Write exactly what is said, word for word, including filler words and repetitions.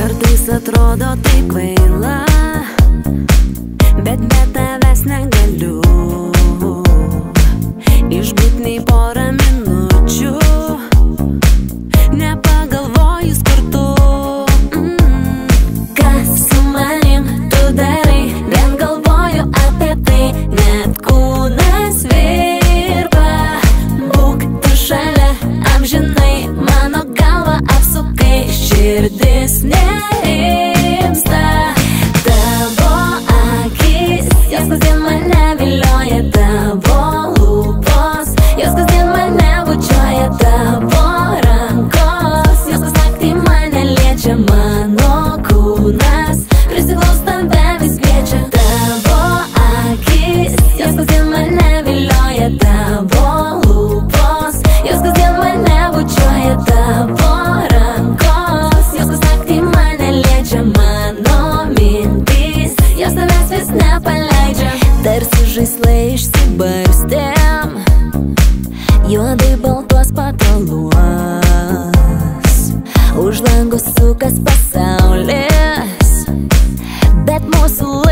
Kartais atrodo taip kvaila, bet be tavęs negaliu išbūt nei porą minučių, nepagalvojus kur tu. mm. Kas su manim tu darai, vien galvoju apie tai, net kūnas virpa. Būk tu šalia, amžinai mano galva apsukai, širdis nerimsta. Tavo akis, jos kasdien mane vilioja, tavo lūpos, jos kasdien mane bučiuoja, tavo rankos, jos kas naktį mane liečia, mano kūnas prisiglaus tave vis kviečia. Tavo akis, jos kasdien mane vilioja, tavo lūpos, jos kasdien mane bučiuoja, tavo rankos, jos kas naktį mane liečia, mano mintys, jos tavęs vis nepaleidžia. Tarsi žaislai išsibarstėm, juodai baltuos pataluos, už langų sukas pasaulis, bet mūsų